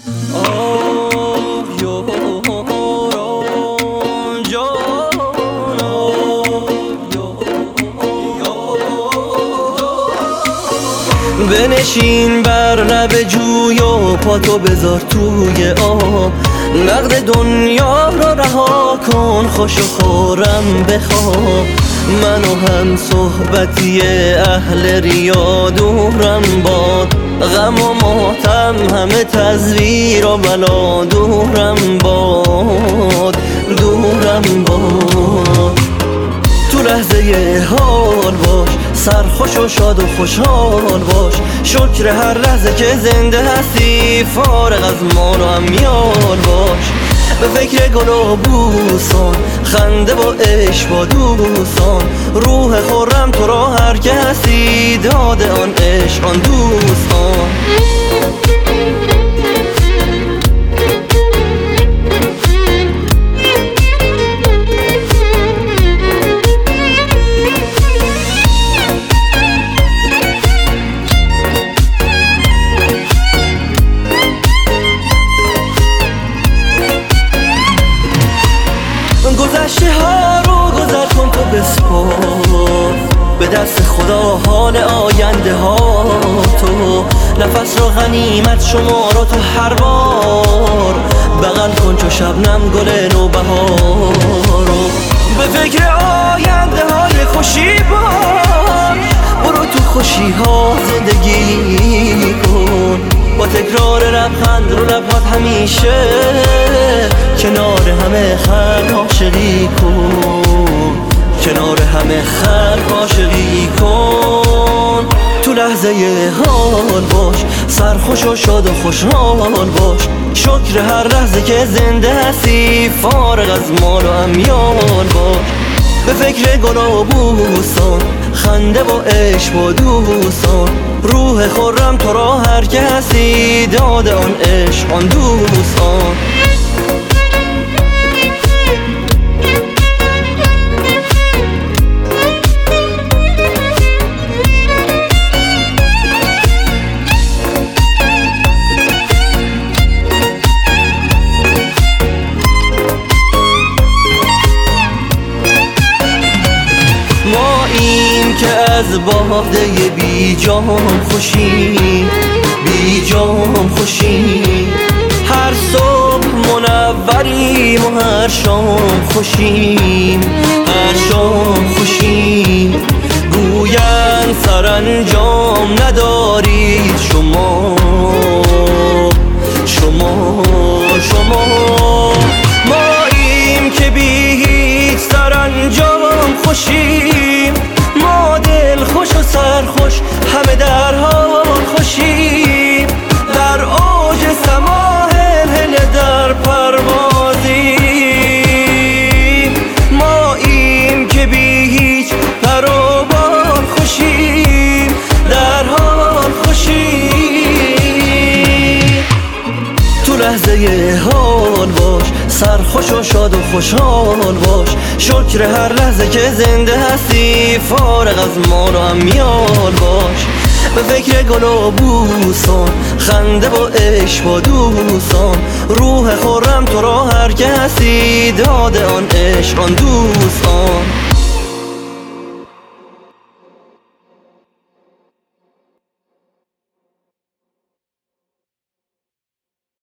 بنشین بر لب جوی و پاتو بذار توی آب، نقد دنیا رو رها کن، خوش و خورم بخواب. من و هم صحبتی اهل ریا دورم باد، غم و ماتم همه تزویر و بلا دورم باد، دورم باد. تو لحظه حال باش، سرخوش و شاد و خوشحال باش، شکر هر لحظه که زنده هستی، فارغ از مال و امیال باش. به فکر گل و بوسان، خنده با عشق با دوستان، روح خورم تو را هر که هستی، داد آن عشق آن دوستان. گذشته ها رو گذر کن تو بسپار، به دست خدا حال آینده ها تو. نفس رو غنیمت شمار تو هر بار، بغل کن چو شبنم گل نوبهارو. به فکر آینده های خوشی باش، برو تو خوشی ها زندگی کن، با تکرار لبخند رو لبات همیشه، کنار همه خلق عاشقی کن، کنار همه خلق عاشقی کن. تو لحظه حال باش، سرخوش و شاد و خوشحال باش، شکر هر لحظه که زنده هستی، فارغ از مال و امیال باش. به فکر گل و بوستان، خنده با عشق با دوستان، روح خورم تو را هر که هستی، داد آن عشق آن دوستان. ماییم که از باده بی جام خوشیم، بی جام خوشیم، هر صبح منوریم و هر شام خوشیم، هر شام خوشیم. گویند سرانجام ندارید شما، شما، شما. ماییم که بی هیچ سرانجام خوشیم، ما دل خوش و سرخوش همه در حال خوشیم، در اوج سما هل در پروازیم. ماییم که بی هیچ پر و بال خوشیم، در حال خوشیم. تو لحظه حال باش، سرخوش و شاد و خوشحال باش، شکر هر لحظه که زنده هستی، فارغ از مال و امیال باش. به فکر گل و بوستان، خنده با عشق با دوستان، روح خورم تو را هر که هستی، داد آن عشق آن دوستان.